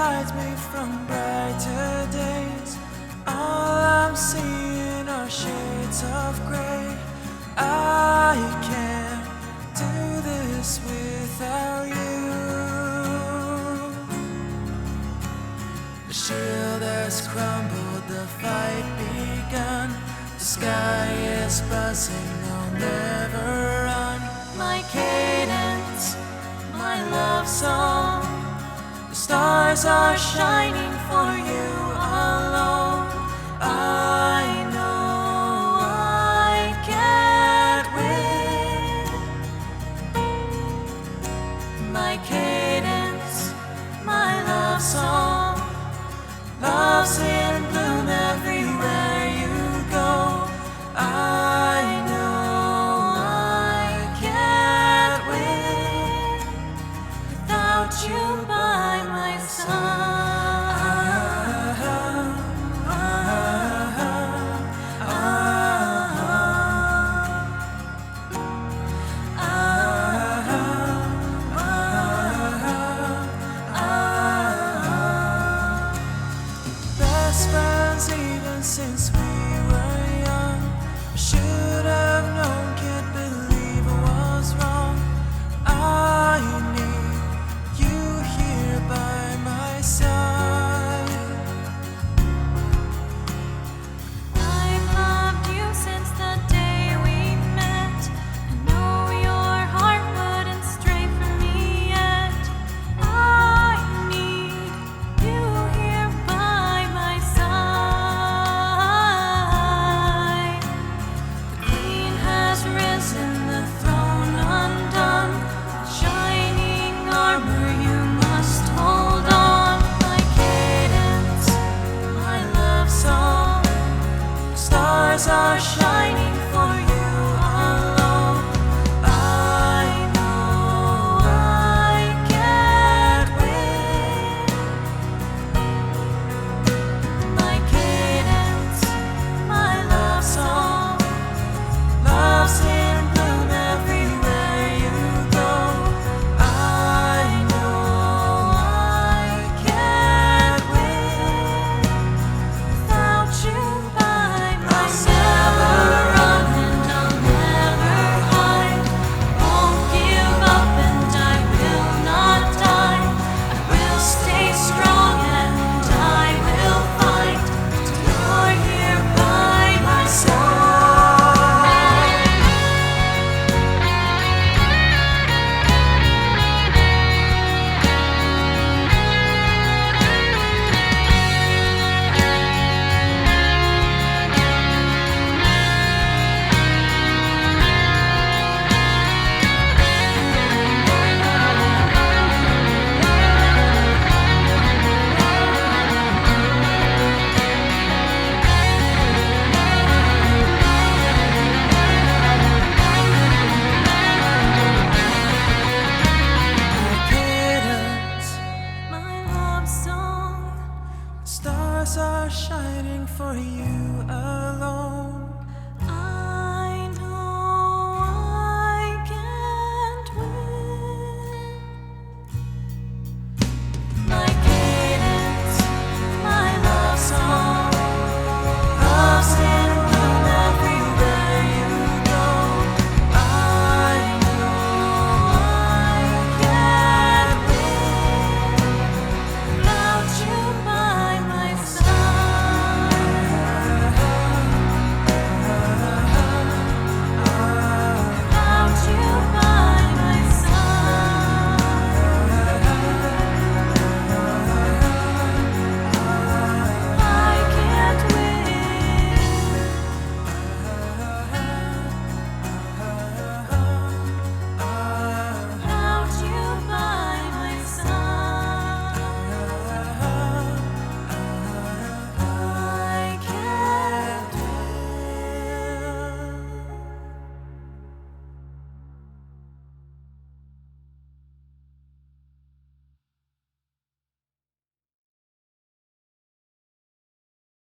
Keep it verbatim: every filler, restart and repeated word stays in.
hides me from brighter days. All I'm seeing are shades of gray. I can't do this without you. The shield has crumbled, the fight begun. The sky is buzzing, I'll never run. My cadence, my love song. The stars are shining for you alone. I know I can't win. My cadence, my love song. Love's in bloom everywhere you go. I know I can't win without you by my side. Best friends even since we were young. Should